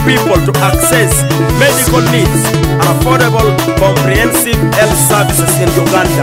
people to access medical needs and affordable, comprehensive health services in Uganda.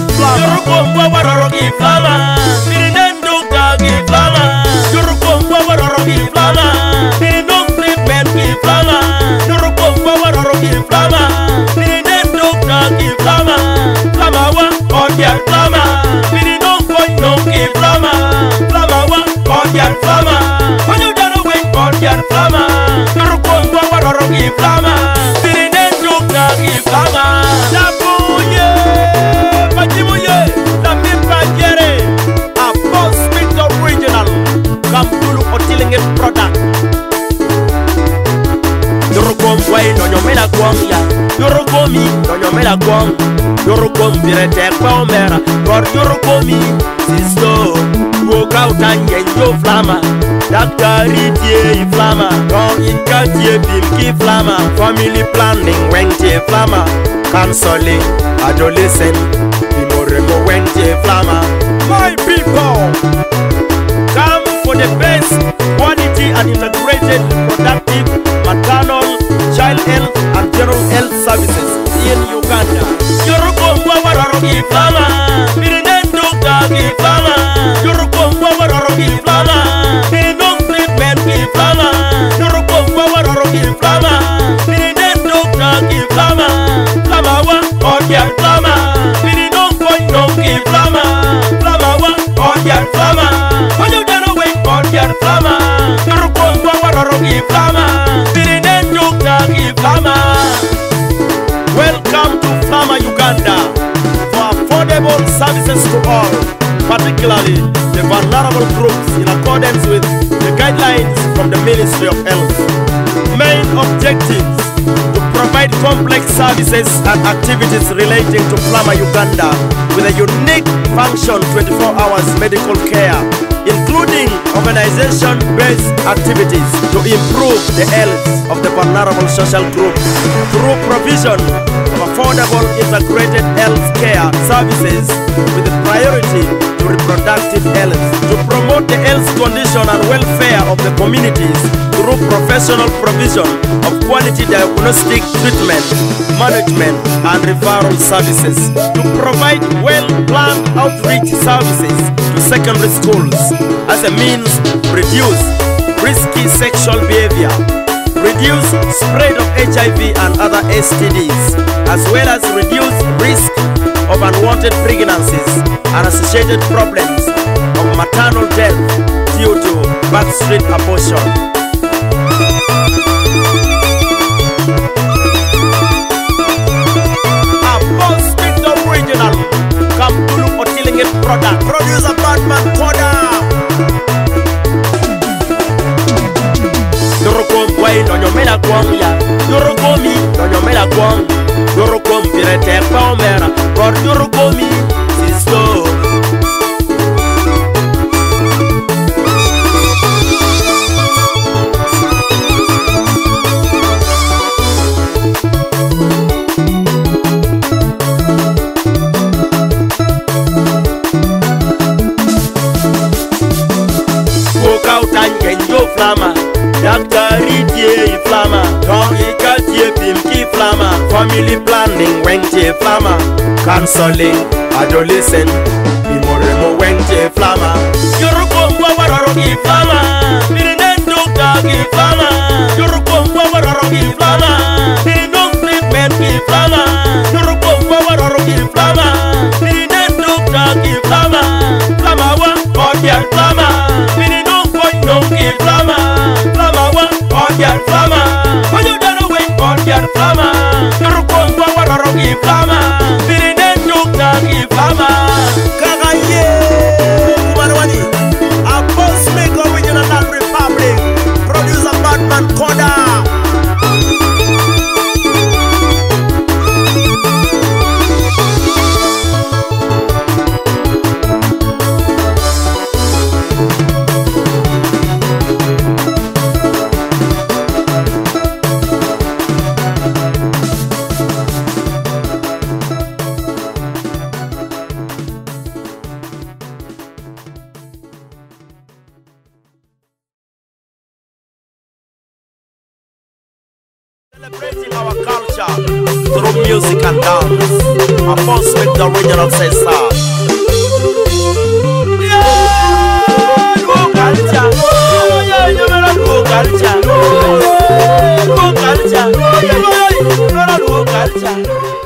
Yorokom birete kwa omera Kor yorokomi Sisto Walk out and yenjo flama Daktari tie flama Kong inka tie bilki flama Family planning wente flama Counseling adolescent Imoremo wente flama. My people, come for the best quality and integrated productive maternal, child health and general health services in Uganda. Yorokomwa warorogi flama, Birinendo kagi flama. Yorokomwa warorogi flama, Birinong treatment ki flama. Yorokomwa warorogi flama, Birinendo kagi flama. Flama wa odian flama, Birinong koinong ki flama. Flama wa odian flama, Oyo dano we odian flama. Yorokomwa warorogi flama, Birinendo kagi flama. Welcome to Flama Uganda for affordable services to all, particularly the vulnerable groups in accordance with the guidelines from the Ministry of Health. Main objectives: to provide complex services and activities relating to Flama Uganda with a unique function 24 hours medical care, including organization-based activities to improve the health of the vulnerable social group through provision of affordable integrated health care services with a priority to reproductive health, to promote the health condition and welfare of the communities through professional provision of quality diagnostic treatment, management and referral services, to provide well-planned outreach services to secondary schools as a means to reduce risky sexual behavior, reduce spread of HIV and other STDs, as well as reduce risk of unwanted pregnancies and associated problems of maternal death due to backstreet abortion. Original Kampulu Otilingit product. Producer Batman Koda. Yorokom wai nonyomela kwang ya. Yorokomi nonyomela kwang. Yorokom pirete pa omera. Kor yorokomi sisto. Flama, Daktari tie flama, Tongika tie pimki flama, family planning wente flama, counseling adolescent, Imoremo wente flama. Yorokomwa warorogi flama, Birinendo kagi flama. Yorokomwa warorogi flama, Birinong treatment ki flama. Yorokomwa warorogi flama, Birinendo kagi flama. Flama wa odian flama, Birinong koinong ki flama. Flama wa odian flama, Oyo dano we odian flama. Yorokomwa warorogi flama, Birinendo kagi flama. Kagaye Kumarwani, a boss make original land republic. Producer Batman Koda. Celebrating our culture through music and dance. A boss with the original says